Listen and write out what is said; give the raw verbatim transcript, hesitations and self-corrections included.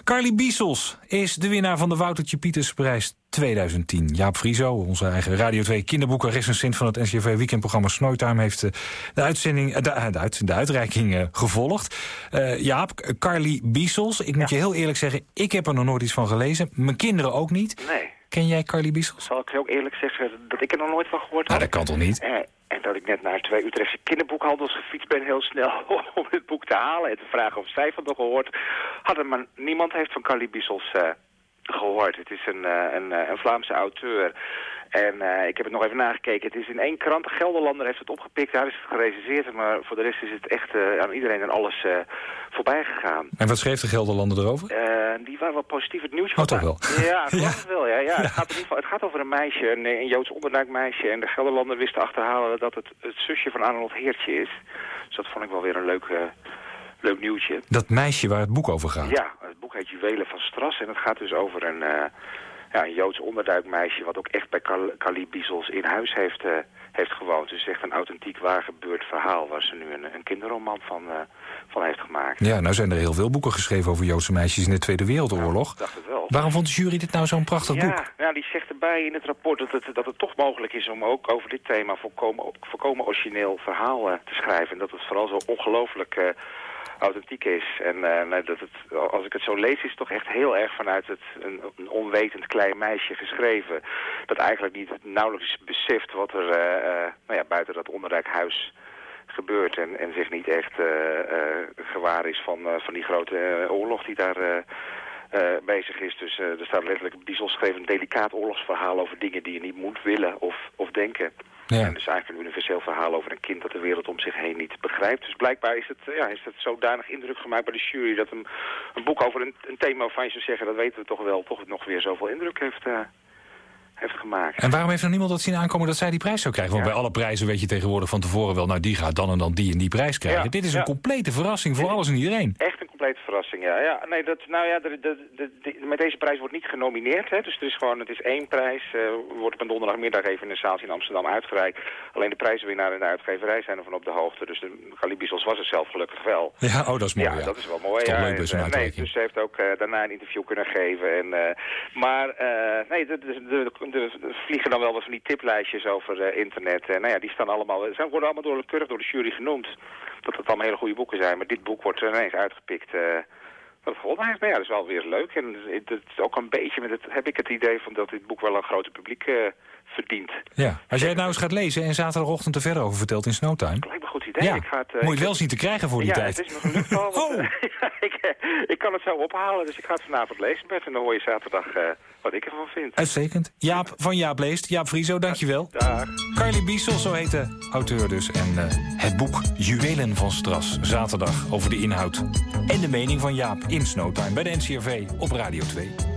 Carly Biesels is de winnaar van de Woutertje Pietersprijs tweeduizend tien. Jaap Frieso, onze eigen Radio twee kinderboekenrecensent van het N C R V weekendprogramma Snooitime, heeft de, uitzending, de, de, uit, de uitreiking uh, gevolgd. Uh, Jaap, Carly Biesels, ik moet ja. je heel eerlijk zeggen, ik heb er nog nooit iets van gelezen. Mijn kinderen ook niet. Nee. Ken jij Carly Biesels? Zal ik ook eerlijk zeggen dat ik er nog nooit van gehoord had? Nou, dat kan toch niet? Uh, en dat ik net naar twee Utrechtse kinderboekhandels gefietst ben heel snel om het boek te halen en te vragen of zij van nog gehoord hadden. Maar niemand heeft van Carly Biesels uh, gehoord. Het is een, uh, een, uh, een Vlaamse auteur. En uh, ik heb het nog even nagekeken. Het is in één krant. De Gelderlander heeft het opgepikt. Daar is het gerecenseerd. Maar voor de rest is het echt uh, aan iedereen en alles uh, voorbij gegaan. En wat schreef de Gelderlander erover? Uh, die waren wel positief het nieuws. Oh, toch wel? Ja, ik geloof ja. het wel. Ja, ja. ja. Het, gaat in ieder geval, het gaat over een meisje, een, een Joods onderduikmeisje. En de Gelderlander wist te achterhalen dat het het zusje van Arnold Heertje is. Dus dat vond ik wel weer een leuk, uh, leuk nieuwtje. Dat meisje waar het boek over gaat? Ja, het boek heet Juwelen van Stras. En het gaat dus over een... Uh, Ja, een Joods onderduikmeisje wat ook echt bij Carly Biesels in huis heeft, uh, heeft gewoond. Dus echt een authentiek waar gebeurd verhaal waar ze nu een, een kinderroman van, uh, van heeft gemaakt. Ja, nou zijn er heel veel boeken geschreven over Joodse meisjes in de Tweede Wereldoorlog. Ja, ik dacht het wel. Waarom vond de jury dit nou zo'n prachtig ja, boek? Ja, die zegt erbij in het rapport dat het, dat het toch mogelijk is om ook over dit thema volkomen, volkomen origineel verhaal uh, te schrijven. En dat het vooral zo ongelooflijk... Uh, authentiek is. En uh, dat het, als ik het zo lees, is het toch echt heel erg vanuit het, een, een onwetend klein meisje geschreven. Dat eigenlijk niet nauwelijks beseft wat er uh, uh, nou ja, buiten dat onderduikhuis gebeurt. En, en zich niet echt uh, uh, gewaar is van, uh, van die grote uh, oorlog die daar... Uh, Uh, bezig is. Dus uh, er staat letterlijk, Biesels schreef een delicaat oorlogsverhaal over dingen die je niet moet willen of, of denken. Ja. En dus eigenlijk een universeel verhaal over een kind dat de wereld om zich heen niet begrijpt. Dus blijkbaar is het, uh, ja, is het zodanig indruk gemaakt bij de jury dat een, een boek over een, een thema waarvan je zou zeggen, dat weten we toch wel, toch nog weer zoveel indruk heeft, uh, heeft gemaakt. En waarom heeft er niemand dat zien aankomen dat zij die prijs zou krijgen? Want ja. bij alle prijzen weet je tegenwoordig van tevoren wel, nou die gaat dan en dan die en die prijs krijgen. Ja. Dit is een ja. complete verrassing voor alles en iedereen. Echt een complete verrassing, ja. ja nee, dat, nou ja, de, de, de, de, met deze prijs wordt niet genomineerd. Hè, dus het is gewoon, het is één prijs. Uh, wordt op een donderdagmiddag even in een zaaltje in Amsterdam uitgereikt. Alleen de prijzenwinnaar en de uitgeverij zijn ervan op de hoogte. Dus de Carly Biesels was er zelf gelukkig wel. Ja, oh, dat is mooi. Ja, ja. dat is wel mooi. Dat is ja. toch leuk bij zo'n en, uitreiking. Nee, dus ze heeft ook uh, daarna een interview kunnen geven. En, uh, maar uh, nee, de, de, de, de, de vliegen dan wel wat van die tiplijstjes over uh, internet. En nou ja, die staan allemaal, ze worden allemaal door keurig door de jury genoemd. Dat het allemaal hele goede boeken zijn. Maar dit boek wordt ineens uitgepikt. Uh, dat gewonnen heeft. Maar ja, dat is wel weer leuk. En het is ook een beetje, met het, heb ik het idee van dat dit boek wel een groter publiek uh, verdient. Ja, als jij het nou eens gaat lezen en zaterdagochtend er verder over vertelt in Snowtime. Dat lijkt me een goed idee. Ja. Ik ga het, uh, moet je het wel zien te krijgen voor die ja, tijd. Ja, het is me gelukt al. oh. uh, ik, uh, ik kan het zo ophalen, dus ik ga het vanavond lezen, Bert. En dan hoor je zaterdag uh, wat ik ervan vind. Uitstekend. Jaap van Jaap Leest. Jaap Frieso, dankjewel. Dag. Carly Biesels, zo heet de auteur dus. En uh, het boek Juwelen van Stras. Zaterdag over de inhoud en de mening van Jaap in Snowtime bij de N C R V op Radio twee.